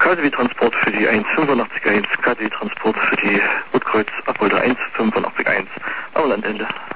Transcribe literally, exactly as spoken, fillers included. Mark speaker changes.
Speaker 1: K D W-Transport für die eins fünfundachtzig eins, K D W-Transport für die Rotkreuz Abholder eins fünfundachtzig eins am Landende.